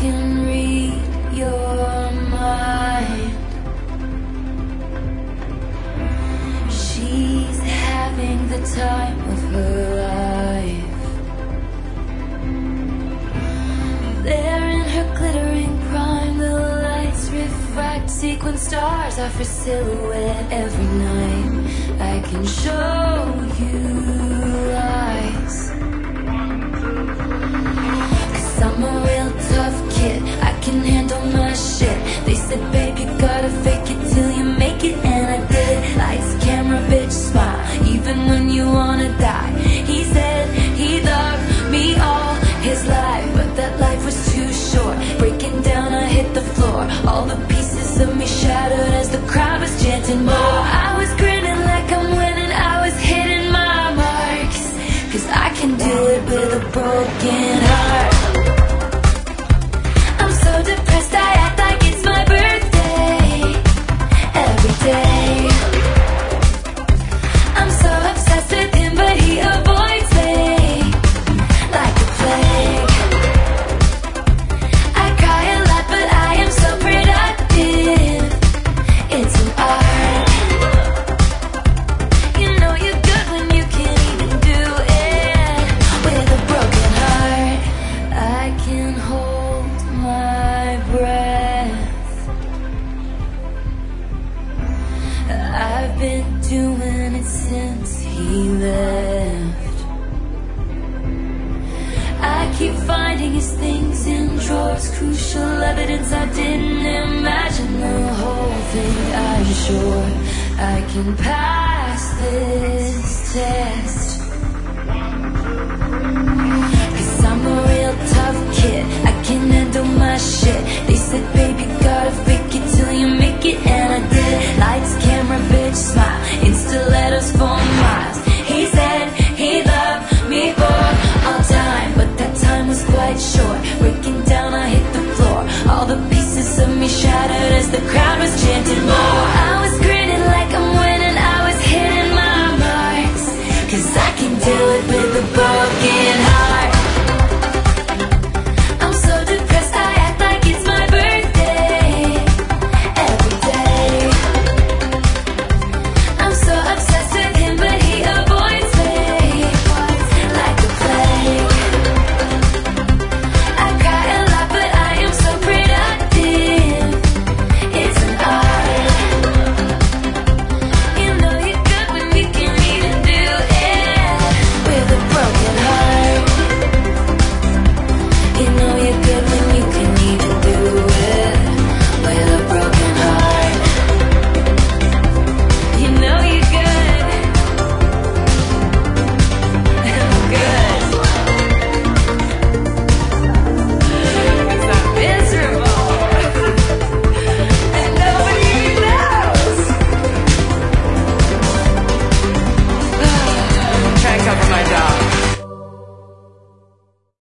can read your mind. She's having the time of her life. There in her glittering prime, the lights refract. Sequin stars are for silhouette every night. I can show you lies, 'cause I'm a real tough kid. I can handle my shit. They said, babe, you gotta fake it till you make it, and I did. Lights, camera, bitch, smile, even when you wanna die. He said he loved me all his life, but that life was too short. Breaking down, I hit the floor. All the pieces of me shattered as the crowd was chanting more. I was grinning like I'm winning, I was hitting my marks, 'cause I can do it with a broken heart. I'm so depressed, I act like it's my birthday every day. I'm so obsessed with him, but he avoids me like a plague. I cry a lot, but I am so productive. It's an art. You know you're good when you can't even do it with a broken heart. I can hold my breath. I've been doing it since he left. I keep finding his things in drawers, crucial evidence I didn't imagine the whole thing. I'm sure I can pass this test, 'cause I'm a real tough kid. I can handle my shit. They said, baby, gotta fake it till you make it, and I did.